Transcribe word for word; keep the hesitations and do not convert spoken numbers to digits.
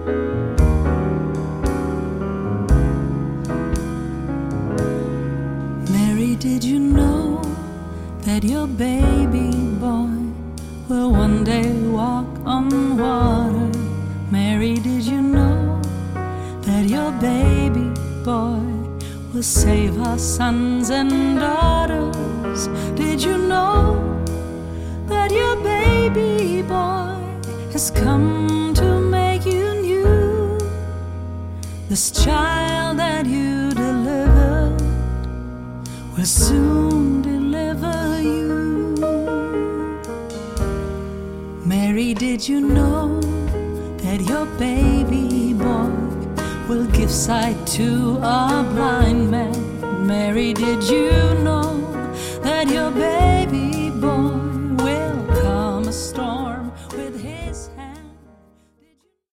Mary, did you know that your baby boy will one day walk on water? Mary, did you know that your baby boy will save our sons and daughters? Did you know that your baby boy has come to make you new? This child that you delivered will soon deliver you. Mary, did you know that your baby boy will give sight to a blind man? Mary, did you know that your baby boy